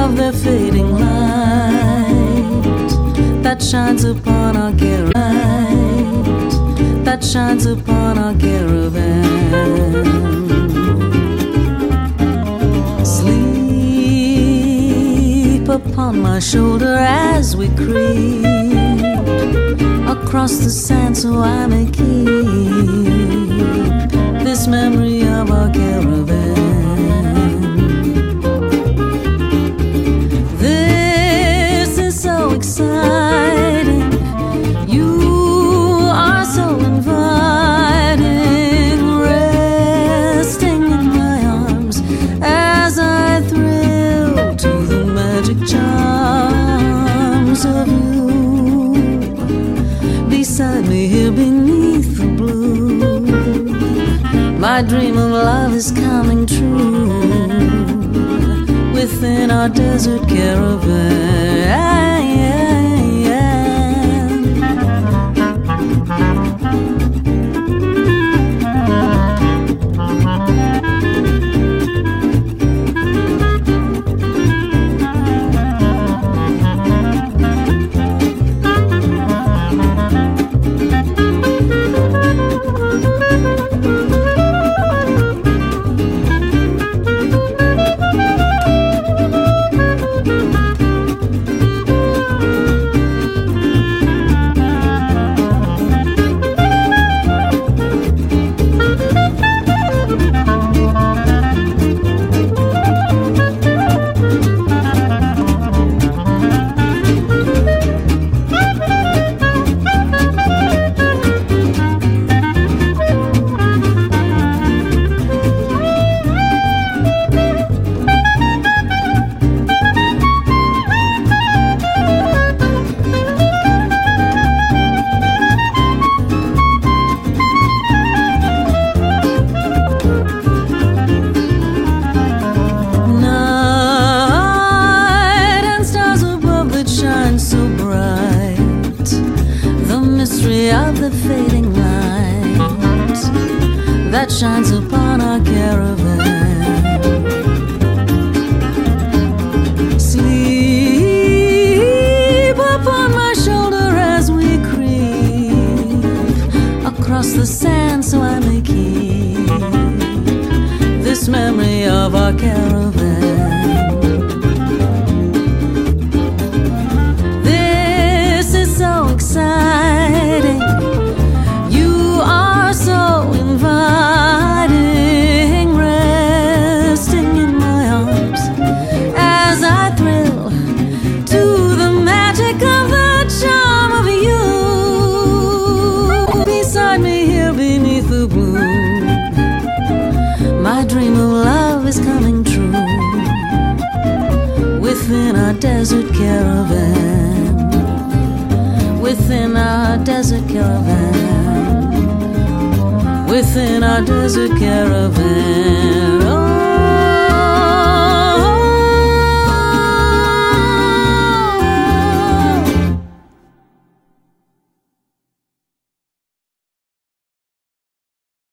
of the fading light that shines upon our caravan, that shines upon our caravan. Sleep upon my shoulder as we creep across the sand, so I may keep this memory of our caravan. This is so exciting. You are so inviting, resting in my arms as I thrill to the magic charms of you. Beside me here beneath the blue, my dream of love is coming true within our desert caravan. Of the fading light that shines upon our caravan. Sleep upon my shoulder as we creep across the sand, so I may keep this memory of our caravan. This is so exciting. You are so inviting, resting in my arms as I thrill to the magic of the charm of you. Beside me here beneath the blue, my dream of love is coming true within our desert caravan. Within our desert caravan, within our desert caravan.